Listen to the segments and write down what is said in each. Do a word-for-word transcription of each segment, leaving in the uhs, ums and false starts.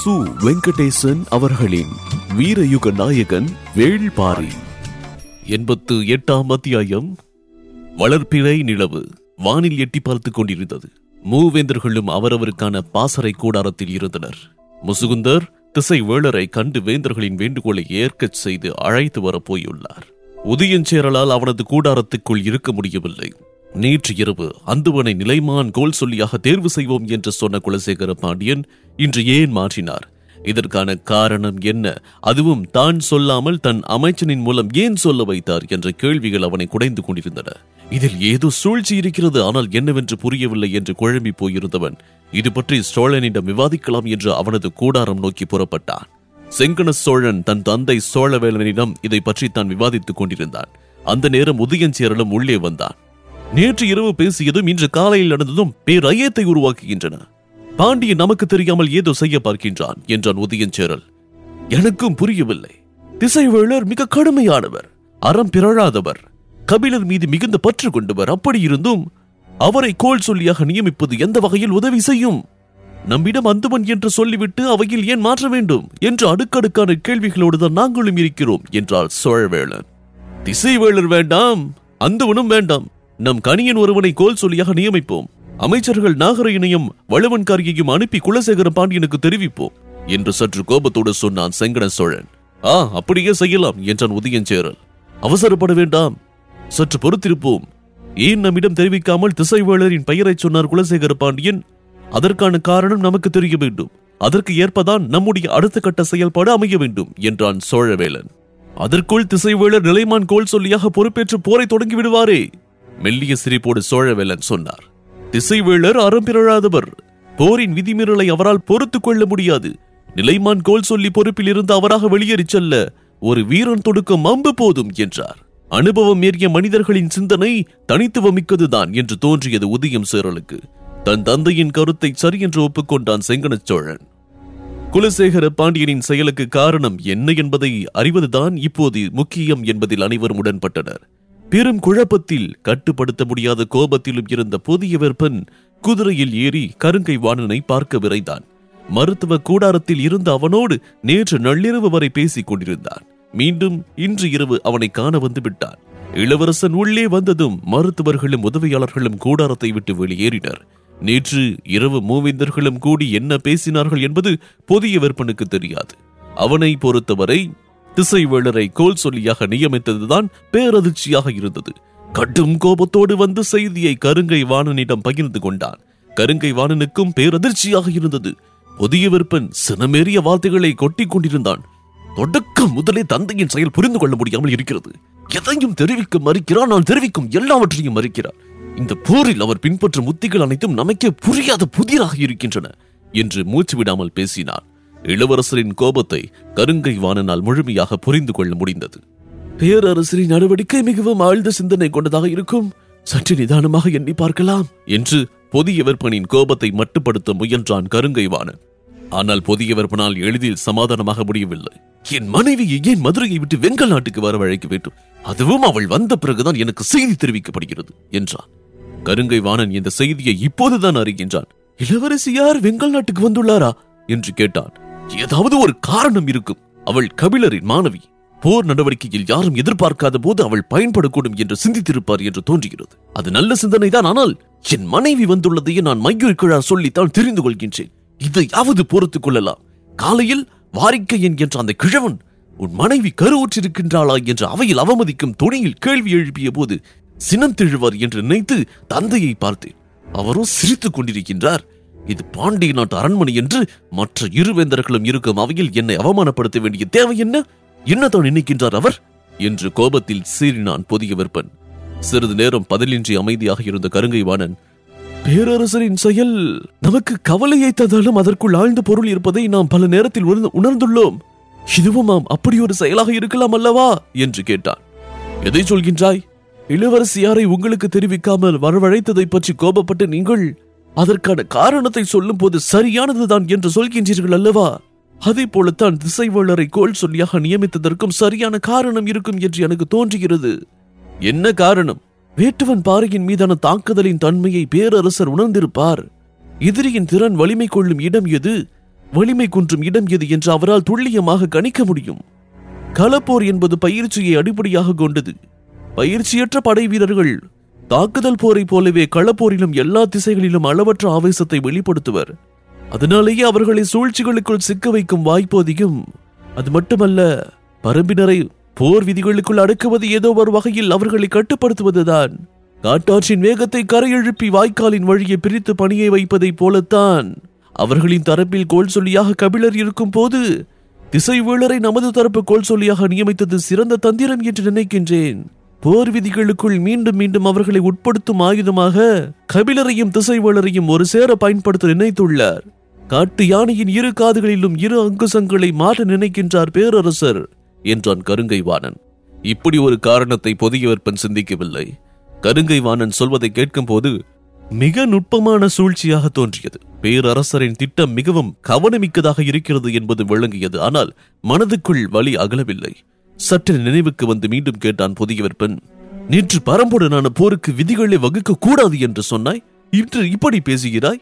சு வெங்கடேசன் அவர்களின் வீரயுக நாயகன் வேள்பாரி. எண்பத்து எட்டாம் அத்தியாயம். வளர்ப்பிறை நிலவு வானில் எட்டி பார்த்துக் கொண்டிருந்தது. மூவேந்தர்களும் அவரவருக்கான பாசறை கூடாரத்தில் இருந்தனர். முசுகுந்தர் திசை வேளரை கண்டு வேந்தர்களின் வேண்டுகோளை ஏற்கச் செய்து அழைத்து வரப்போயுள்ளார். உதயஞ்சேரலால் அவனது கூடாரத்துக்குள் இருக்க முடியவில்லை. நேற்று இரவு அந்துவனை நிலைமான் கோல் சொல்லியாக தேர்வு செய்வோம் என்று சொன்ன குலசேகர பாண்டியன் இன்று ஏன் மாற்றினார்? இதற்கான காரணம் என்ன? அதுவும் தான் சொல்லாமல் தன் அமைச்சனின் மூலம் ஏன் சொல்ல வைத்தார் என்ற கேள்விகள் அவனை குடைந்து கொண்டிருந்தன. இதில் ஏதோ சூழ்ச்சி இருக்கிறது, ஆனால் என்னவென்று புரியவில்லை என்று குழம்பி போயிருந்தவன் இது பற்றி சோழனிடம் விவாதிக்கலாம் என்று அவனது கூடாரம் நோக்கி புறப்பட்டான். செங்கன சோழன் தன் தந்தை சோழவேலனிடம் இதை பற்றி தான் விவாதித்துக் கொண்டிருந்தான். அந்த நேரம் உதயஞ்சேரலும் உள்ளே வந்தான். நேற்று இரவு பேசியதும் இன்று காலையில் நடந்ததும் பேரையத்தை உருவாக்குகின்றன. பாண்டியன் நமக்கு தெரியாமல் ஏதோ செய்ய பார்க்கின்றான் என்றான் உதயஞ்சேரல். எனக்கும் புரியவில்லை. திசைவேளர் மிக கடுமையானவர், அறம் பிறழாதவர், கபிலர் மீது மிகுந்த பற்று கொண்டவர். அப்படி இருந்தும் அவரை கோல் சொல்லியாக நியமிப்பது எந்த வகையில் உதவி செய்யும்? நம்மிடம் அந்துவன் என்று சொல்லிவிட்டு அவையில் ஏன் மாற்ற வேண்டும் என்று அடுக்கடுக்கான கேள்விகளோடுதான் நாங்களும் இருக்கிறோம் என்றார் சோழவேளன். திசைவேளர் வேண்டாம், அந்துவனும் வேண்டாம். நம் கணியன் ஒருவனை கோல் சொல்லியாக நியமிப்போம். அமைச்சர்கள் நாகரையனையும் வளவன்காரியையும் அனுப்பி குலசேகர பாண்டியனுக்கு தெரிவிப்போம் என்று சற்று கோபத்தோடு சொன்னான் செங்கன சோழன். ஆ, அப்படியே செய்யலாம் என்றான் உதயஞ்சேரல். அவசரப்பட வேண்டாம், சற்று பொறுத்திருப்போம். ஏன் நம்மிடம் தெரிவிக்காமல் திசைவேளரின் பெயரை சொன்னார் குலசேகர பாண்டியன்? அதற்கான காரணம் நமக்கு தெரிய வேண்டும். அதற்கு ஏற்பதான் நம்முடைய அடுத்த கட்ட செயல்பாடு அமைய வேண்டும் என்றான் சோழவேலன். அதற்குள் திசைவேளர் நிலைமான் கோல் சொல்லியாக பொறுப்பேற்று போரை தொடங்கி விடுவாரே, மெல்லிய சிரிப்போடு சோழவேலன் சொன்னார். திசைவேளர் அறம் பிறழாதவர், போரின் விதிமீறலை அவரால் பொறுத்துக் கொள்ள முடியாது. நிலைமான் கோல் சொல்லி பொறுப்பில் இருந்து அவராக வெளியேறி செல்ல ஒரு வீரன் தொடுக்கும் அம்பு போதும் என்றார். அனுபவம் ஏறிய மனிதர்களின் சிந்தனை தனித்துவமிக்கதுதான் என்று தோன்றியது உதயம் சேரலுக்கு. தன் தந்தையின் கருத்தை சரி என்று ஒப்புக்கொண்டான் செங்கன சோழன். குலசேகர பாண்டியனின் செயலுக்கு காரணம் என்ன என்பதை அறிவதுதான் இப்போது முக்கியம் என்பதில் அனைவரும் உடன்பட்டனர். பெரும் குழப்பத்தில் கட்டுப்படுத்த முடியாத கோபத்திலும் இருந்த புதிய வெப்பன் குதிரையில் ஏறி கருங்கை வாணனை பார்க்க விரைந்தான். மருத்துவ கூடாரத்தில் இருந்த அவனோடு நேற்று நள்ளிரவு வரை பேசிக் கொண்டிருந்தான். மீண்டும் இன்று இரவு அவனை காண வந்து விட்டான். இளவரசன் உள்ளே வந்ததும் மருத்துவர்களும் உதவியாளர்களும் கூடாரத்தை விட்டு வெளியேறினர். நேற்று இரவு மூவேந்தர்களும் கூடி என்ன பேசினார்கள் என்பது புதிய வெப்பனுக்கு தெரியாது. அவனை பொறுத்தவரை திசைவேளரை கோல் சொல்லியாக நியமித்ததுதான் பேரதிர்ச்சியாக இருந்தது. கடும் கோபத்தோடு வந்து செய்தியை கருங்கை வாணனிடம் பகிர்ந்து கொண்டான். கருங்கை வாணனுக்கும் பேரதிர்ச்சியாக இருந்தது. புதிய வெப்பன் சினமேறிய வார்த்தைகளை கொட்டிக் கொண்டிருந்தான். தொடக்கம் முதலே தந்தையின் செயல் புரிந்து கொள்ள முடியாமல் இருக்கிறது. எதையும் தெரிவிக்க மறுக்கிறார், நான் தெரிவிக்கும் எல்லாவற்றையும் மறுக்கிறார். இந்த போரில் அவர் பின்பற்றும் உத்திகள் அனைத்தும் நமக்கே புரியாத புதிராக இருக்கின்றன என்று மூச்சு விடாமல் பேசினார். இளவரசரின் கோபத்தை கருங்கை வாணனால் முழுமையாக புரிந்து கொள்ள முடிந்தது. பேரரசரின் நடவடிக்கை மிகவும் ஆழ்ந்த சிந்தனை கொண்டதாக இருக்கும், சற்று நிதானமாக எண்ணி பார்க்கலாம் என்று புதிய வெப்பனின் கோபத்தை மட்டுப்படுத்த முயன்றான் கருங்கை வாணன். ஆனால் புதிய வெப்பனால் எளிதில் சமாதானமாக முடியவில்லை. என் மனைவியை ஏன் மதுரையை விட்டு வெங்கல் நாட்டுக்கு வரவழைக்க வேண்டும்? அதுவும் அவள் வந்த பிறகுதான் எனக்கு செய்தி தெரிவிக்கப்படுகிறது என்றான். கருங்கை வாணன் இந்த செய்தியை இப்போதுதான் அறிகின்றான். இளவரசியார் வெங்கல் நாட்டுக்கு வந்துள்ளாரா என்று கேட்டான். ஏதாவது ஒரு காரணம் இருக்கும். அவள் கபிலரின் மாணவி. போர் நடவடிக்கையில் யாரும் எதிர்பார்க்காத போது அவள் பயன்படக்கூடும் என்று சிந்தித்திருப்பார் என்று தோன்றுகிறது. அது நல்ல சிந்தனை தான். ஆனால் என் மனைவி வந்துள்ளதையே நான் மையூர் கிழார் சொல்லித்தான் தெரிந்து கொள்கின்றேன். இதையாவது பொறுத்துக் கொள்ளலாம். காலையில் வாரிக்கையன் என்ற அந்த கிழவன் உன் மனைவி கருவுற்றிருக்கின்றாளா என்று அவையில் அவமதிக்கும் துணியில் கேள்வி எழுப்பிய போது சினம் திழுவார் என்று நினைத்து தந்தையை பார்த்தேன். அவரோ சிரித்துக் கொண்டிருக்கின்றார். இது பாண்டிய நாட்டு அரண்மனை என்று மற்ற இருவேந்தர்களும் இருக்கும் அவையில் என்னை அவமானப்படுத்த வேண்டிய தேவை என்ன? என்னதான் நினைக்கின்றார் அவர் என்று கோபத்தில் சீறினான் புதிய வெப்பன். சிறிது நேரம் பதிலின்றி அமைதியாக இருந்த கருங்கை வாணன், பேரரசரின் செயல் நமக்கு கவலையை தந்தாலும் அதற்குள் ஆழ்ந்த பொருள் இருப்பதை நாம் பல நேரத்தில் உணர்ந்துள்ளோம். இதுவும் அப்படி ஒரு செயலாக இருக்கலாம் அல்லவா என்று கேட்டான். எதை சொல்கின்றாய்? இளவரசியாரை உங்களுக்கு தெரிவிக்காமல் வரவழைத்ததை பற்றி கோபப்பட்டு நீங்கள் அதற்கான காரணத்தை சொல்லும் போது சரியானதுதான் என்று சொல்கின்றீர்கள் அல்லவா? அதே போலத்தான் திசைவேளரை கோல் சொல்லியாக நியமித்ததற்கும் சரியான காரணம் இருக்கும் என்று எனக்கு தோன்றுகிறது. என்ன காரணம்? வேட்டுவன் பாறையின் மீதான தாக்குதலின் தன்மையை பேரரசர் உணர்ந்திருப்பார். எதிரியின் திறன் வலிமை கொள்ளும் இடம் எது? வலிமை குன்றும் இடம் எது என்று அவரால் துல்லியமாக கணிக்க முடியும். களப்போர் என்பது பயிற்சியை அடிப்படையாக கொண்டது. பயிற்சியற்ற படை வீரர்கள் தாக்குதல் போரை போலவே களப்போரிலும் எல்லா திசைகளிலும் அளவற்ற ஆவேசத்தை வெளிப்படுத்துவர். அதனாலேயே அவர்களை சூழ்ச்சிகளுக்குள் சிக்க வைக்கும் வாய்ப்பு அதிகம். அது மட்டுமல்ல, பரம்பினரை போர் விதிகளுக்குள் அடக்குவது ஏதோ ஒரு வகையில் அவர்களை கட்டுப்படுத்துவதுதான். காட்டாற்றின் வேகத்தை கரையெழுப்பி வாய்க்காலின் வழியை பிரித்து பணியை வைப்பதைப் போலத்தான் அவர்களின் தரப்பில் கோல் சொல்லியாக கபிலர் இருக்கும் போது திசைவேளரை நமது தரப்பு கோல் சொல்லியாக நியமித்தது சிறந்த தந்திரம் என்று நினைக்கின்றேன். போர் விதிகளுக்குள் மீண்டும் மீண்டும் அவர்களை உட்படுத்தும் ஆயுதமாக கபிலரையும் திசைவேளரையும் ஒரு சேர பயன்படுத்த நினைத்துள்ளார். காட்டு யானையின் இரு காதுகளிலும் இரு அங்குசங்களை மாற்ற நினைக்கின்றார் பேரரசர் என்றான் கருங்கை வாணன். இப்படி ஒரு காரணத்தை பொதியவர்பன் சிந்திக்கவில்லை. கருங்கை வாணன் சொல்வதை கேட்கும் போது மிக நுட்பமான சூழ்ச்சியாக தோன்றியது. பேரரசரின் திட்டம் மிகவும் கவனமிக்கதாக இருக்கிறது என்பது விளங்கியது. ஆனால் மனதுக்குள் வலி அகலவில்லை. சற்று நினைவுக்கு வந்து மீண்டும் கேட்டான் புதியவர்பன். நேற்று பரம்புடனான போருக்கு விதிகளை வகுக்க கூடாது என்று சொன்னாய், இன்று இப்படி பேசுகிறாய்?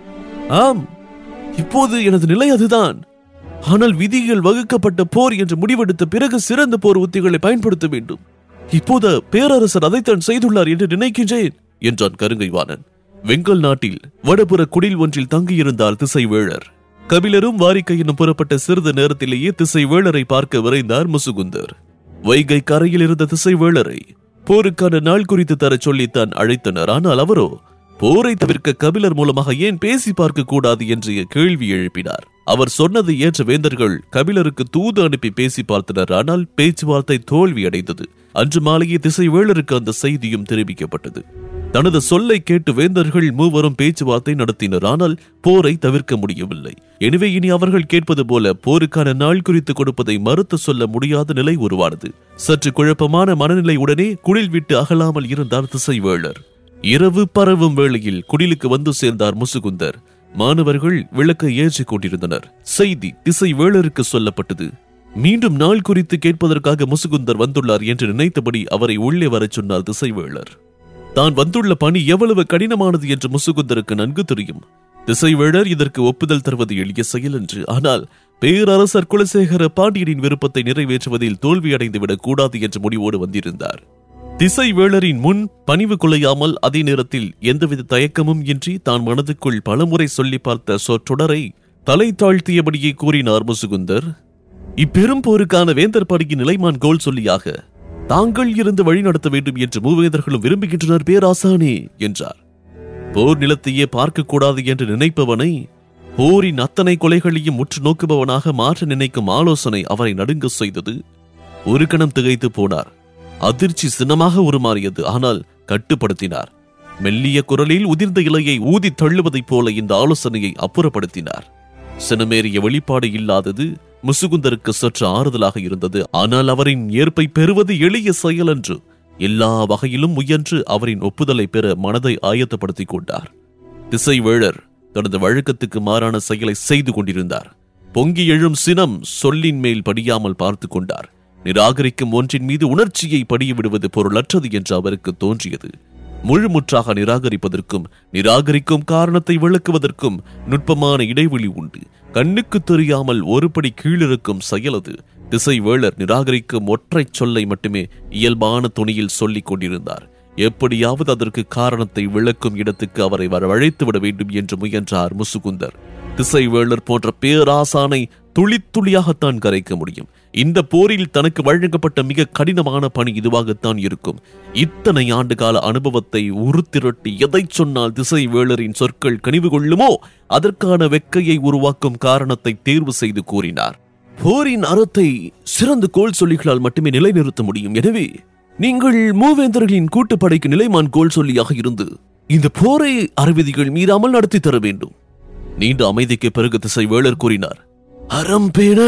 ஆம், இப்போது எனது நிலை அதுதான். ஆனால் விதிகள் வகுக்கப்பட்ட போர் என்று முடிவெடுத்த பிறகு சிறந்த போர் உத்திகளை பயன்படுத்த வேண்டும். இப்போது பேரரசர் அதைத்தான் செய்துள்ளார் என்று நினைக்கின்றேன் என்றான் கருங்கை வாணன். வெங்கல் நாட்டில் வடபுற குடில் ஒன்றில் தங்கியிருந்தார் திசைவேளர். கபிலரும் வாரிக்கையினும் புறப்பட்ட சிறிது நேரத்திலேயே திசைவேளரை பார்க்க விரைந்தார் முசுகுந்தர். வைகை கரையில் இருந்த திசைவேளரை போருக்கான நாள் குறித்து தர சொல்லித்தான் அழைத்தனர். ஆனால் அவரோ போரை தவிர்க்க கபிலர் மூலமாக ஏன் பேசி பார்க்க கூடாது என்று கேள்வி எழுப்பினார். அவர் சொன்னதை ஏற்ற வேந்தர்கள் கபிலருக்கு தூது அனுப்பி பேசி பார்த்தனர். ஆனால் பேச்சுவார்த்தை தோல்வி அடைந்தது. அன்று மாலையே திசைவேளருக்கு அந்த செய்தியும் தெரிவிக்கப்பட்டது. தனது சொல்லை கேட்டு வேந்தர்கள் மூவரும் பேச்சுவார்த்தை நடத்தினர். ஆனால் போரை தவிர்க்க முடியவில்லை. எனவே இனி அவர்கள் கேட்பது போல போருக்கான நாள் குறித்து கொடுப்பதை மறுத்து சொல்ல முடியாத நிலை உருவானது. சற்று குழப்பமான மனநிலை உடனே குடில் விட்டு அகலாமல் இருந்தார் திசைவேளர். இரவு பரவும் வேளையில் குடிலுக்கு வந்து சேர்ந்தார் முசுகுந்தர். மாணவர்கள் விளக்கை ஏற்றிக் கொண்டிருந்தனர். செய்தி திசைவேளருக்கு சொல்லப்பட்டது. மீண்டும் நாள் குறித்து கேட்பதற்காக முசுகுந்தர் வந்துள்ளார் என்று நினைத்தபடி அவரை உள்ளே வரச் சொன்னார் திசைவேளர். தான் வந்துள்ள பணி எவ்வளவு கடினமானது என்று முசுகுந்தருக்கு நன்கு தெரியும். திசைவேளர் இதற்கு ஒப்புதல் தருவது எளிய செயல் என்று. ஆனால் பேரரசர் குலசேகர பாண்டியனின் விருப்பத்தை நிறைவேற்றுவதில் தோல்வியடைந்துவிடக் கூடாது என்ற முடிவோடு வந்திருந்தார். திசைவேளரின் முன் பணிவு கொள்ளையாமல் அதே நேரத்தில் எந்தவித தயக்கமும் இன்றி தான் மனதுக்குள் பலமுறை சொல்லி பார்த்த சொற்றொடரை தலை தாழ்த்தியபடியே கூறினார் முசுகுந்தர். இப்பெரும் போருக்கான வேந்தர் படையின் நிலைமான் கோல் சொல்லியாக தாங்கள் இருந்து வழிநடத்த வேண்டும் என்று மூவேந்தர்களும் விரும்புகின்றனர் பேராசானே என்றார். போர் நிலத்தையே பார்க்க கூடாது என்று நினைப்பவனை போரின் அத்தனை கொலைகளையும் உற்று நோக்குபவனாக மாற்ற நினைக்கும் ஆலோசனை அவரை நடுங்க செய்தது. ஒரு கணம் திகைத்து போனார். அதிர்ச்சி சின்னமாக உருமாறியது. ஆனால் கட்டுப்படுத்தினார். மெல்லிய குரலில் உதிர்ந்த இலையை ஊதி தள்ளுவதைப் போல இந்த ஆலோசனையை அப்புறப்படுத்தினார். சினமேறிய வெளிப்பாடு இல்லாதது முசுகுந்தருக்கு சற்று ஆறுதலாக இருந்தது. ஆனால் அவரின் ஏற்பை பெறுவது எளிய செயல் என்று எல்லா வகையிலும் முயன்று அவரின் ஒப்புதலை பெற மனதை ஆயத்தப்படுத்திக் கொண்டார். திசைவேளர் தனது வழக்கத்துக்கு மாறான செயலை செய்து கொண்டிருந்தார். பொங்கி எழும் சினம் சொல்லின் மேல் படியாமல் பார்த்து கொண்டார். நிராகரிக்கும் ஒன்றின் மீது உணர்ச்சியை படிய விடுவது பொருளற்றது என்று அவருக்கு தோன்றியது. முழுமுற்றாக நிராகரிப்பதற்கும் நிராகரிக்கும் காரணத்தை விளக்குவதற்கும் நுட்பமான இடைவெளி உண்டு. கண்ணுக்கு தெரியாமல் ஒருபடி கீழிருக்கும் செயலது. திசைவேளர் நிராகரிக்கும் ஒற்றை சொல்லை மட்டுமே இயல்பான துணியில் சொல்லிக் கொண்டிருந்தார். எப்படியாவது அதற்கு காரணத்தை விளக்கும் இடத்துக்கு அவரை வரவழைத்து விட வேண்டும் என்று முயன்றார் முசுகுந்தர். திசைவேளர் போன்ற பேராசானை துளி துளியாகத்தான் கரைக்க முடியும். இந்த போரில் தனக்கு வழங்கப்பட்ட மிக கடினமான பணி இதுவாகத்தான் இருக்கும். இத்தனை ஆண்டு கால அனுபவத்தை உருத்திரட்டி எதை சொன்னால் திசைவேளரின் சொற்கள் கனிவு கொள்ளுமோ அதற்கான வெக்கையை உருவாக்கும் காரணத்தை தேர்வு செய்து கூறினார். போரின் அறத்தை சிறந்த கோல் சொல்லிகளால் மட்டுமே நிலைநிறுத்த முடியும். எனவே நீங்கள் மூவேந்தர்களின் கூட்டுப்படைக்கு நிலைமான் கோல் சொல்லியாக இருந்து இந்த போரை அறவிதிகள் மீறாமல் நடத்தி தர வேண்டும். நீண்ட அமைதிக்கு பிறகு திசைவேளர் கூறினார். அறம் பேண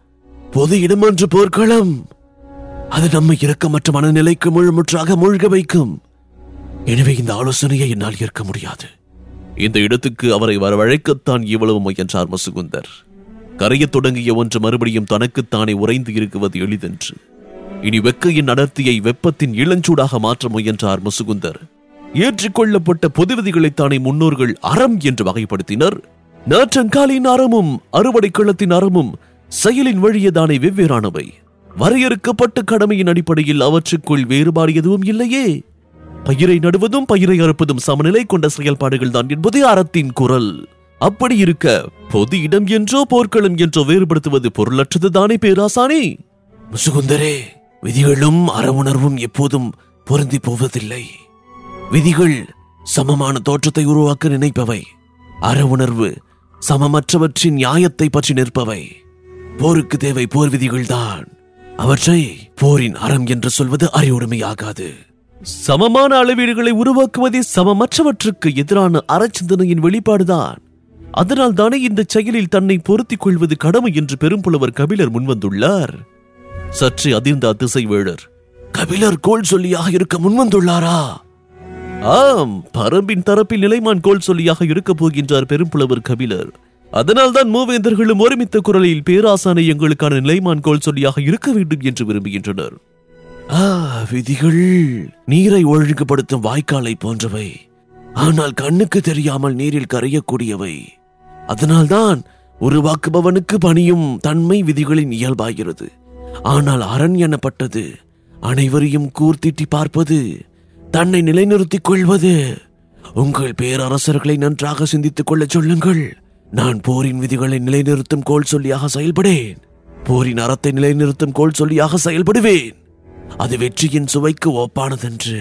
பொது இடமன்று போர்க்களம். அது நம்மை இரக்கமற்ற மனநிலைக்கு முழுமுற்றாக மூழ்க வைக்கும். எனவே இந்த ஆலோசனையை என்னால் ஏற்க முடியாது. இந்த இடத்துக்கு அவரை வரவழைக்கத்தான் இவ்வளவு முயன்றார் முசுகுந்தர். கரையத் தொடங்கிய ஒன்று மறுபடியும் தனக்குத்தானே உறைந்து இருக்குவது எளிதென்று. இனி வெக்கையின் அடர்த்தியை வெப்பத்தின் இளஞ்சூடாக மாற்ற முயன்றார் முசுகுந்தர். ஏற்றுக்கொள்ளப்பட்ட பொது விதிகளைத்தானே முன்னோர்கள் அறம் என்று வகைப்படுத்தினர். நாற்றங்காலின் அறமும் அறுவடை களத்தின் அறமும் செயலின் வழியேதானே வெவ்வேறானவை. வரையறுக்கப்பட்ட கடமையின் அடிப்படையில் அவற்றுக்குள் வேறுபாடு எதுவும் இல்லையே. பயிரை நடுவதும் பயிரை அறுப்பதும் சமநிலை கொண்ட செயல்பாடுகள் தான் என்பதே அறத்தின் குரல். அப்படி இருக்க பொது இடம் என்றோ போர்க்களம் என்றோ வேறுபடுத்துவது பொருளற்றது தானே பேராசானே? முசுகுந்தரே, விதிகளும் அறவுணர்வும் எப்போதும் பொருந்தி போவதில்லை. விதிகள் சமமான தோற்றத்தை உருவாக்க நினைப்பவை. அறவுணர்வு சமமற்றவற்றின் நியாயத்தை பற்றி நிற்பவை. போருக்கு தேவை போர் விதிகள்தான். அவற்றை போரின் அறம் என்று சொல்வது அறிவுடைமையாகாது. சமமான அளவீடுகளை உருவாக்குவதே சமமற்றவற்றுக்கு எதிரான அறச்சிந்தனையின் வெளிப்பாடுதான். அதனால் தானே இந்த செயலில் தன்னை பொருத்திக் கொள்வது கடமை என்று பெரும்புலவர் கபிலர் முன்வந்துள்ளார். சற்று அதிர்ந்த திசைவேளர், கபிலர் கோல் சொல்லியாக இருக்க முன்வந்துள்ளாரா? ஆம், பரம்பின் தரப்பில் நிலைமான் கோல் சொல்லியாக இருக்க போகின்றார் பெரும்புலவர் கபிலர். அதனால் தான் மூவேந்தர்களும் ஒருமித்த குரலில் பேராசானை எங்களுக்கான நிலைமான் கோல் சொல்லியாக இருக்க வேண்டும் என்று விரும்புகின்றனர். ஆ, விதிகள் நீரை ஒழுங்குபடுத்தும் வாய்க்காலை போன்றவை. ஆனால் கண்ணுக்கு தெரியாமல் நீரில் கரையக்கூடியவை. அதனால்தான் உருவாக்குபவனுக்கு பணியும் தன்மை விதிகளின் இயல்பாகிறது. ஆனால் அரண் எனப்பட்டது அனைவரையும் கூர்த்திட்டி பார்ப்பது, தன்னை நிலைநிறுத்திக் கொள்வது. உங்கள் பேரரசர்களை நன்றாக சிந்தித்துக் கொள்ள சொல்லுங்கள். நான் போரின் விதிகளை நிலைநிறுத்தும் கோல் சொல்லியாக செயல்படேன். போரின் அறத்தை நிலைநிறுத்தும் கோல் சொல்லியாக செயல்படுவேன். அது வெற்றியின் சுவைக்கு ஒப்பானதென்று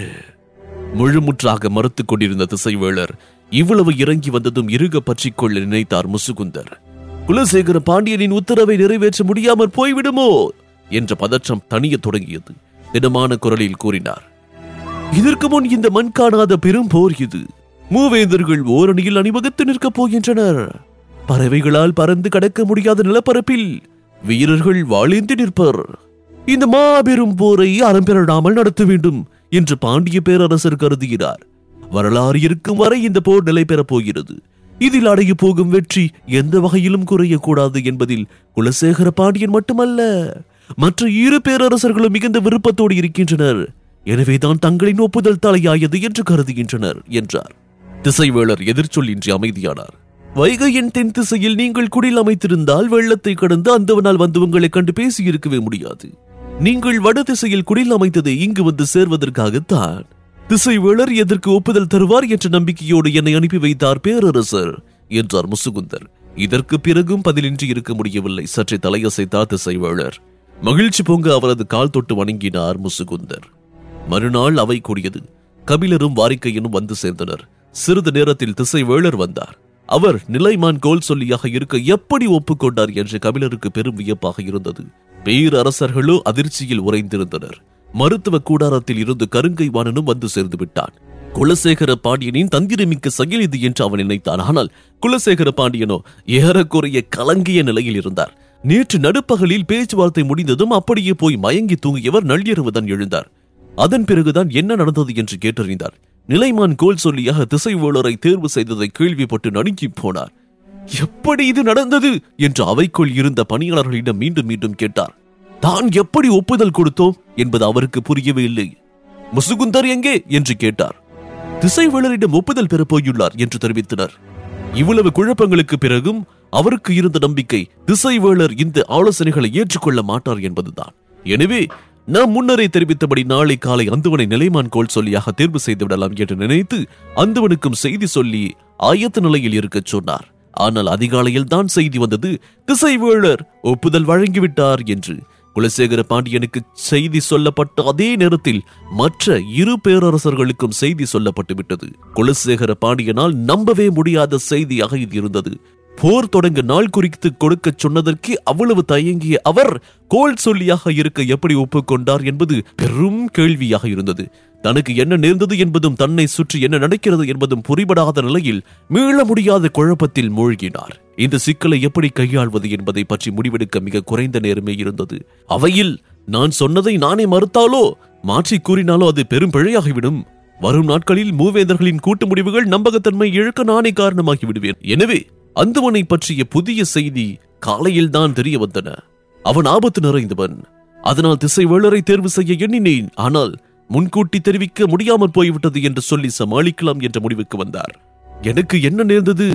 முழுமுற்றாக மறுத்துக் கொண்டிருந்த திசைவேளர் இவ்வளவு இறங்கி வந்ததும் இருக பற்றிக் கொள்ள நினைத்தார் முசுகுந்தர். குலசேகர பாண்டியனின் உத்தரவை நிறைவேற்ற முடியாமற் போய்விடுமோ என்ற பதற்றம் தணிய தொடங்கியது. திடமான குரலில் கூறினார், இதற்கு முன் இந்த மண் காணாத பெரும் போர் இது. மூவேந்தர்கள் ஓரணியில் அணிவகுத்து நிற்கப் போகின்றனர். பறவைகளால் பறந்து கடக்க முடியாத நிலப்பரப்பில் வீரர்கள் வாழேந்தி நிற்பர். இந்த மாபெரும் போரை அறம்பெறாமல் நடத்த வேண்டும் என்று பாண்டிய பேரரசர் கருதுகிறார். வரலாறு இருக்கும் வரை இந்த போர் நிலை பெறப் போகிறது. இதில் அடைய போகும் வெற்றி எந்த வகையிலும் குறையக்கூடாது என்பதில் குலசேகர பாண்டியன் மட்டுமல்ல, மற்ற இரு பேரரசர்களும் மிகுந்த விருப்பத்தோடு இருக்கின்றனர். எனவேதான் தங்களின் ஒப்புதல் தலையாயது என்று கருதுகின்றனர் என்றார். திசைவேளர் எதிர்ச்சொல்லின்றி அமைதியானார். வைகையின் தென் திசையில் நீங்கள் குடில் அமைத்திருந்தால் வெள்ளத்தை கடந்து அந்தவனால் வந்து உங்களை கண்டு பேசியிருக்கவே முடியாது. நீங்கள் வட திசையில் குடில் அமைத்தது இங்கு வந்து சேர்வதற்காகத்தான். திசைவேளர் எதற்கு ஒப்புதல் தருவார் என்ற நம்பிக்கையோடு என்னை அனுப்பி வைத்தார் பேரரசர் என்றார் முசுகுந்தர். இதற்கு பிறகும் பதிலின்றி இருக்க முடியவில்லை. சற்றே தலையசைத்தார் திசைவேளர். மகிழ்ச்சி பொங்க அவரது கால் தொட்டு வணங்கினார் முசுகுந்தர். மறுநாள் அவை கூடியது. கபிலரும் வாரிக்கையனும் வந்து சேர்ந்தனர். சிறிது நேரத்தில் திசைவேளர் வந்தார். அவர் நிலைமான் கோல் சொல்லியாக இருக்க எப்படி ஒப்புக்கொண்டார் என்று கபிலருக்கு பெரும் வியப்பாக இருந்தது. பேரரசர்களோ அதிர்ச்சியில் உறைந்திருந்தனர். மருத்துவ கூடாரத்தில் இருந்து கருங்கை வாணனும் வந்து சேர்ந்து விட்டான். குலசேகர பாண்டியனின் தந்திரமிக்க செயல் இது என்று அவன் நினைத்தான். ஆனால் குலசேகர பாண்டியனோ ஏறக்குறைய கலங்கிய நிலையில் இருந்தார். நேற்று நடுப்பகலில் பேச்சுவார்த்தை முடிந்ததும் அப்படியே போய் மயங்கி தூங்கியவர் நள்ளிரவுதான் எழுந்தார். அதன் பிறகுதான் என்ன நடந்தது என்று கேட்டறிந்தார். நிலைமான் கோல் சொல்லியாக திசைவேளரை தேர்வு செய்ததை கேள்விப்பட்டு நடுங்கி போனார். எப்படி இது நடந்தது என்று அவைக்குள் இருந்த பணியாளர்களிடம் மீண்டும் மீண்டும் கேட்டார். தான் எப்படி ஒப்புதல் கொடுத்தோம் என்பது அவருக்கு புரியவே இல்லை. முசுகுந்தர் எங்கே என்று கேட்டார். திசைவேளரிடம் ஒப்புதல் பெறப் போயுள்ளார் என்று தெரிவித்தனர். இவ்வளவு குழப்பங்களுக்கு பிறகும் அவருக்கு இருந்த நம்பிக்கை திசைவேளர் இந்த ஆலோசனைகளை ஏற்றுக்கொள்ள மாட்டார் என்பதுதான். எனவே நாம் முன்னரே தெரிவித்தபடி நாளை காலை அந்துவனை நிலைமான் கோல் சொல்லியாக தேர்வு செய்து விடலாம் என்று நினைத்து அந்துவனுக்கும் செய்தி சொல்லி ஆயத்த நிலையில் இருக்க சொன்னார். ஆனால் அதிகாலையில் தான் செய்தி வந்தது, திசைவேளர் ஒப்புதல் வழங்கிவிட்டார் என்று. குலசேகர பாண்டியனுக்கு செய்தி சொல்லப்பட்ட அதே நேரத்தில் மற்ற இரு பேரரசர்களுக்கும் செய்தி சொல்லப்பட்டு விட்டது. குலசேகர பாண்டியனால் நம்பவே முடியாத செய்தியாக இது இருந்தது. போர் தொடங்க நாள் குறித்து கொடுக்க சொன்னதற்கு அவ்வளவு தயங்கிய அவர் கோல் சொல்லியாக இருக்க எப்படி ஒப்புக்கொண்டார் என்பது பெரும் கேள்வியாக இருந்தது. தனக்கு என்ன நேர்ந்தது என்பதும் தன்னை சுற்றி என்ன நடக்கிறது என்பதும் புரிபடாத நிலையில் மீள முடியாத குழப்பத்தில் மூழ்கினார். இந்த சிக்கலை எப்படி கையாள்வது என்பதை பற்றி முடிவெடுக்க மிக குறைந்த நேரமே இருந்தது. அவையில் நான் சொன்னதை நானே மறுத்தாலோ மாற்றி கூறினாலோ அது பெரும் பிழையாகிவிடும். வரும் நாட்களில் மூவேந்தர்களின் கூட்டு முடிவுகள் நம்பகத்தன்மை இழக்க நானே காரணமாகி விடுவேன். எனவே அந்துவனை பற்றிய புதிய செய்தி காலையில் தான் தெரிய வந்தன. அவன் ஆபத்து நிறைந்தவன். அதனால் திசைவேளரை தேர்வு செய்ய எண்ணினேன். ஆனால் முன்கூட்டி தெரிவிக்க முடியாமல் போய்விட்டது என்று சொல்லி சமாளிக்கலாம் என்ற முடிவுக்கு வந்தார். எனக்கு என்ன நேர்ந்தது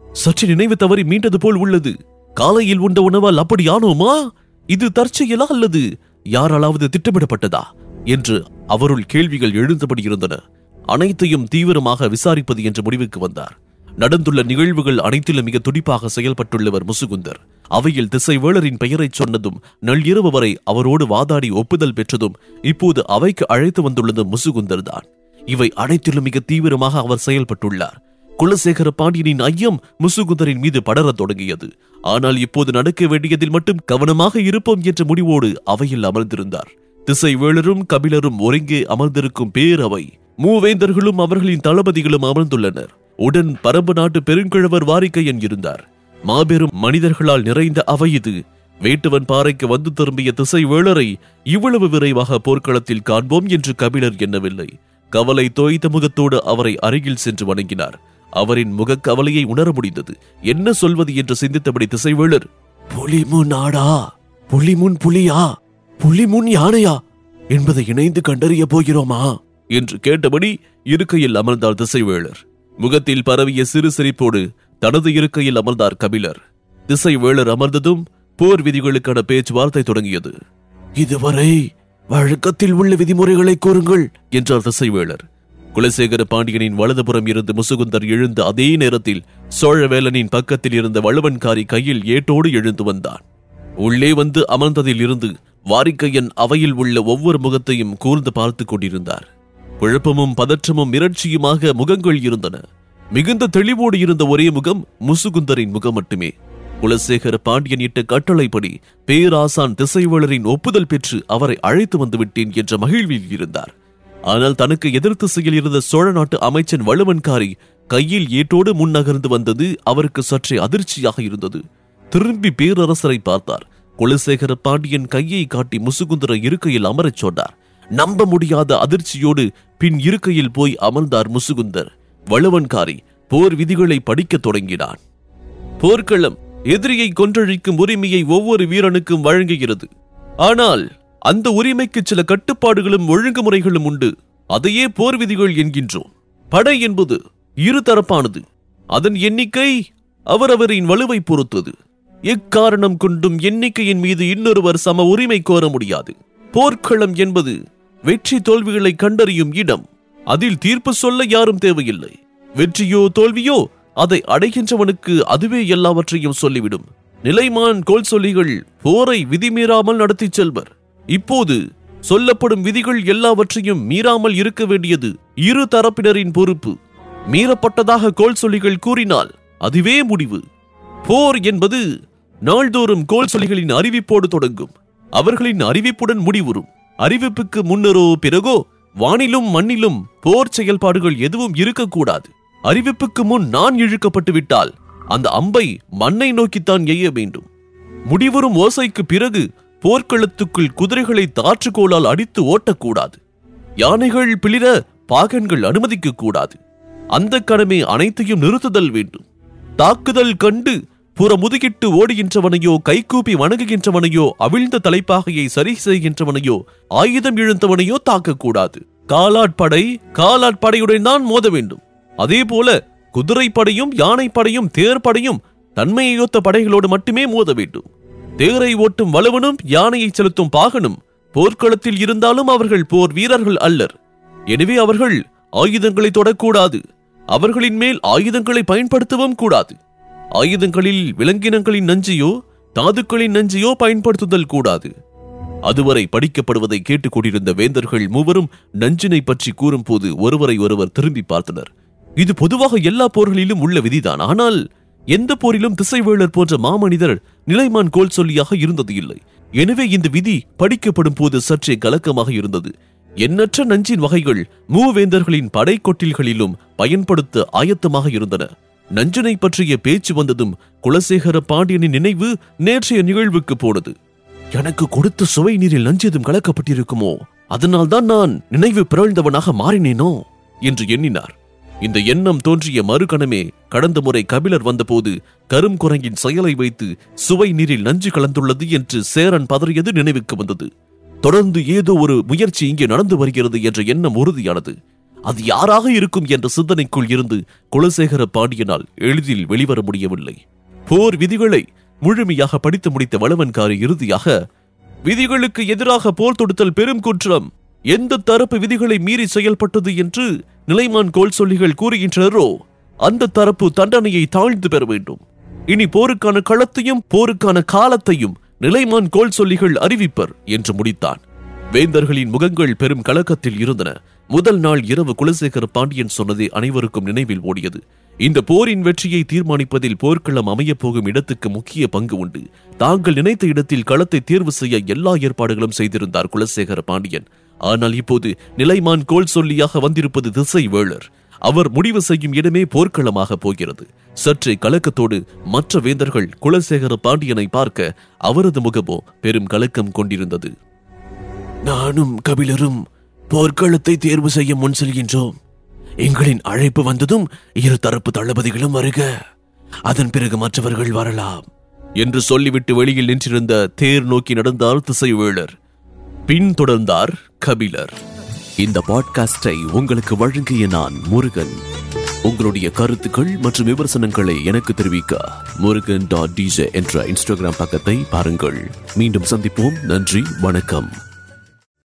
சற்று நினைவு தவறி மீண்டது போல் உள்ளது. காலையில் உண்ட உணவால் அப்படி ஆனோமா? இது தற்செயலா அல்லது யாராலாவது திட்டமிடப்பட்டதா என்று அவருள் கேள்விகள் எழுந்தபடி இருந்தன. அனைத்தையும் தீவிரமாக விசாரிப்பது என்ற முடிவுக்கு வந்தார். நடந்துள்ள நிகழ்வுகள் அனைத்திலும் மிக துடிப்பாக செயல்பட்டுள்ளவர் முசுகுந்தர். அவையில் திசைவேளரின் பெயரை சொன்னதும் நள்ளிரவு வரை அவரோடு வாதாடி ஒப்புதல் பெற்றதும் இப்போது அவைக்கு அழைத்து வந்துள்ளதும் முசுகுந்தர் தான். இவை அனைத்திலும் மிக தீவிரமாக அவர் செயல்பட்டுள்ளார். குலசேகர பாண்டியனின் ஐயம் முசுகுந்தரின் மீது படரத் தொடங்கியது. ஆனால் இப்போது நடக்க வேண்டியதில் மட்டும் கவனமாக இருப்போம் என்ற முடிவோடு அவையில் அமர்ந்திருந்தார். திசைவேளரும் கபிலரும் ஒருங்கே அமர்ந்திருக்கும் பேரவை. மூவேந்தர்களும் அவர்களின் தளபதிகளும் அமர்ந்துள்ளனர். உடன் பரம்பு நாட்டு பெருங்கிழவர் வாரிக்கையன் இருந்தார். மாபெரும் மனிதர்களால் நிறைந்த அவை இது. வேட்டுவன் பாறைக்கு வந்து திரும்பிய திசைவேளரை இவ்வளவு விரைவாக போர்க்களத்தில் காண்போம் என்று கபிலர் எண்ணவில்லை. கவலை தோய்த்த முகத்தோடு அவரை அருகில் சென்று வணங்கினார். அவரின் முகக் கவலையை உணர முடிந்தது. என்ன சொல்வது என்று சிந்தித்தபடி திசைவேளர், புலிமுன் ஆடா, புலிமுன் புலியா, புலிமுன் யானையா என்பதை இணைந்து கண்டறிய போகிறோமா என்று கேட்டபடி இருக்கையில் அமர்ந்தார் திசைவேளர். முகத்தில் பரவிய சிறு சிரிப்போடு தனது இருக்கையில் அமர்ந்தார் கபிலர். திசைவேளர் அமர்ந்ததும் போர் விதிகளுக்கான பேச்சுவார்த்தை தொடங்கியது. இதுவரை வழக்கத்தில் உள்ள விதிமுறைகளை கூறுங்கள் என்றார் திசைவேளர். குலசேகர பாண்டியனின் வலதுபுறம் இருந்து முசுகுந்தர் எழுந்த அதே நேரத்தில் சோழவேலனின் பக்கத்தில் இருந்த வலுவன்காரி கையில் ஏட்டோடு எழுந்து வந்தான். உள்ளே வந்து அமர்ந்ததில் இருந்து வாரிக்கையன் அவையில் உள்ள ஒவ்வொரு முகத்தையும் கூர்ந்து பார்த்துக் கொண்டிருந்தார். குழப்பமும் பதற்றமும் மிரட்சியுமாக முகங்கள் இருந்தன. மிகுந்த தெளிவோடு இருந்த ஒரே முகம் முசுகுந்தரின் முகம் மட்டுமே. குலசேகர பாண்டியன் இட்ட கட்டளைப்படி பேராசான் திசைவேளரின் ஒப்புதல் பெற்று அவரை அழைத்து வந்து விட்டேன் என்ற மகிழ்வில் இருந்தார். ஆனால் தனக்கு எதிர் திசையில் இருந்த சோழ நாட்டு அமைச்சன் வலுவன்காரி கையில் ஏட்டோடு முன்னகர்ந்து வந்தது அவருக்கு சற்றே அதிர்ச்சியாக இருந்தது. திரும்பி பேரரசரை பார்த்தார். குலசேகர பாண்டியன் கையை காட்டி முசுகுந்தர இருக்கையில் அமரச் சொன்னார். நம்ப முடியாத அதிர்ச்சியோடு பின் இருக்கையில் போய் அமர்ந்தார் முசுகுந்தர். வலுவன்காரி போர் விதிகளை படிக்கத் தொடங்கினான். போர்க்களம் எதிரியை கொன்றழிக்கும் உரிமையை ஒவ்வொரு வீரனுக்கும் வழங்குகிறது. ஆனால் அந்த உரிமைக்கு சில கட்டுப்பாடுகளும் ஒழுங்குமுறைகளும் உண்டு. அதையே போர் விதிகள் என்கின்றோம். படை என்பது இரு தரப்பானது. அதன் எண்ணிக்கை அவரவரின் வலுவை பொறுத்தது. எக்காரணம் கொண்டும் எண்ணிக்கையின் மீது இன்னொருவர் சம உரிமை கோர முடியாது. போர்க்களம் என்பது வெற்றி தோல்விகளை கண்டறியும் இடம். அதில் தீர்ப்பு சொல்ல யாரும் தேவையில்லை. வெற்றியோ தோல்வியோ அதை அடைகின்றவனுக்கு அதுவே எல்லாவற்றையும் சொல்லிவிடும். நிலைமான் கோல் சொல்லிகள் போரை விதிமீறாமல் நடத்தி செல்வர். இப்போது சொல்லப்படும் விதிகள் எல்லாவற்றையும் மீறாமல் இருக்க வேண்டியது இரு தரப்பினரின் பொறுப்பு. மீறப்பட்டதாக கோல் சொல்லிகள் கூறினால் அதுவே முடிவு. போர் என்பது நாள்தோறும் கோல் சொல்லிகளின் அறிவிப்போடு தொடங்கும். அவர்களின் அறிவிப்புடன் முடிவுறும். அறிவிப்புக்கு முன்னரோ பிறகோ வானிலும் மண்ணிலும் போர் செயல்பாடுகள் எதுவும் இருக்கக்கூடாது. அறிவிப்புக்கு முன் நான் இழுக்கப்பட்டு விட்டால் அந்த அம்பை மண்ணை நோக்கித்தான் எய்ய வேண்டும். முடிவரும் ஓசைக்கு பிறகு போர்க்களத்துக்குள் குதிரைகளை தாற்றுக்கோளால் அடித்து ஓட்டக்கூடாது. யானைகள் பிளிர பாகன்கள் அனுமதிக்க கூடாது. அந்த கடமை அனைத்தையும் நிறுத்துதல் வேண்டும். தாக்குதல் கண்டு புற முதுகிட்டு ஓடுகின்றவனையோ, கைகூப்பி வணங்குகின்றவனையோ, அவிழ்ந்த தலைப்பாகையை சரி செய்கின்றவனையோ, ஆயுதம் இழுந்தவனையோ தாக்கக்கூடாது. காலாட்படை காலாட்படையுடன் தான் மோத வேண்டும். அதே போல குதிரைப்படையும் யானைப்படையும் தேர்ப்படையும் தன்மையொத்த படைகளோடு மட்டுமே மோத வேண்டும். தேரை ஓட்டும் வலுவனும் யானையை செலுத்தும் பாகனும் போர்க்களத்தில் இருந்தாலும் அவர்கள் போர் வீரர்கள் அல்லர். எனவே அவர்கள் ஆயுதங்களை தொடக்கூடாது. அவர்களின் மேல் ஆயுதங்களை பயன்படுத்தவும் கூடாது. ஆயுதங்களில் விலங்கினங்களின் நஞ்சையோ தாதுக்களின் நஞ்சையோ பயன்படுத்துதல் கூடாது. அதுவரை படிக்கப்படுவதை கேட்டுக் கொண்டிருந்த வேந்தர்கள் மூவரும் நஞ்சினை பற்றி கூறும் போது ஒருவரை ஒருவர் திரும்பி பார்த்தனர். இது பொதுவாக எல்லா போர்களிலும் உள்ள விதிதான். ஆனால் எந்த போரிலும் திசைவேளர் போன்ற மாமனிதர் நிலைமான் கோல் சொல்லியாக இருந்தது இல்லை. எனவே இந்த விதி படிக்கப்படும் போது சற்றே கலக்கமாக இருந்தது. எண்ணற்ற நஞ்சின் வகைகள் மூவேந்தர்களின் படை கொட்டில்களிலும் பயன்படுத்த ஆயத்தமாக இருந்தன. நஞ்சினை பற்றிய பேச்சு வந்ததும் குலசேகர பாண்டியனின் நினைவு நேற்றைய நிகழ்வுக்கு போனது. எனக்கு கொடுத்த சுவை நீரில் நஞ்செதும் கலக்கப்பட்டிருக்குமோ, அதனால் தான் நான் நினைவு பிறழ்ந்தவனாக மாறினேனோ என்று எண்ணினார். இந்த எண்ணம் தோன்றிய மறுகணமே கடந்த முறை கபிலர் வந்தபோது கருங்குரங்கின் செயலை வைத்து சுவை நீரில் நஞ்சு கலந்துள்ளது என்று சேரன் பதறியது நினைவுக்கு வந்தது. தொடர்ந்து ஏதோ ஒரு முயற்சி இங்கே நடந்து வருகிறது என்ற எண்ணம் உறுதியானது. அது யாராக இருக்கும் என்ற சிந்தனைக்குள் இருந்து குலசேகர பாண்டியனால் எளிதில் வெளிவர முடியவில்லை. போர் விதிகளை முழுமையாக படித்து முடித்த வளவன்காரி இறுதியாக, விதிகளுக்கு எதிராக போர் தொடுத்தல் பெரும் குற்றம், எந்த தரப்பு விதிகளை மீறி செயல்பட்டது என்று நிலைமான் கோல் சொல்லிகள் கூறுகின்றனரோ அந்த தரப்பு தண்டனையை தாழ்ந்து பெற வேண்டும். இனி போருக்கான களத்தையும் போருக்கான காலத்தையும் நிலைமான் கோல் சொல்லிகள் அறிவிப்பர் என்று முடித்தான். வேந்தர்களின் முகங்கள் பெரும் கலக்கத்தில் இருந்தன. முதல் நாள் இரவு குலசேகர பாண்டியன் சொன்னது அனைவருக்கும் நினைவில் ஓடியது. இந்த போரின் வெற்றியை தீர்மானிப்பதில் போர்க்களம் அமையப் போகும் இடத்துக்கு முக்கிய பங்கு உண்டு. தாங்கள் நினைத்த இடத்தில் களத்தை தேர்வு செய்ய எல்லா ஏற்பாடுகளும் செய்திருந்தார் குலசேகர பாண்டியன். ஆனால் இப்போது நிலைமான் கோல் சொல்லியாக வந்திருப்பது திசை வேளர். அவர் முடிவு செய்யும் இடமே போர்க்களமாக போகிறது. சற்றே கலக்கத்தோடு மற்ற வேந்தர்கள் குலசேகர பாண்டியனை பார்க்க அவரது முகமோ பெரும் கலக்கம் கொண்டிருந்தது. நானும் கபிலரும் போர்க்களத்தை தேர்வு செய்ய முன் செல்கின்றோம். எங்களின் அழைப்பு வந்ததும் இரு தரப்பு தளபதிகளும் வருக, அதன் பிறகு மற்றவர்கள் வரலாம் என்று சொல்லிவிட்டு வெளியில் நின்றிருந்த தேர் நோக்கி நடந்தார் திசைவேளர். பின் தொடர்ந்தார் கபிலர். இந்த பாட்காஸ்டை உங்களுக்கு வழங்கிய நான் முருகன். உங்களுடைய கருத்துக்கள் மற்றும் விமர்சனங்களை எனக்கு தெரிவிக்க முருகன் டாட் டிஜே என்ற இன்ஸ்டாகிராம் பக்கத்தை பாருங்கள். மீண்டும் சந்திப்போம். நன்றி, வணக்கம்.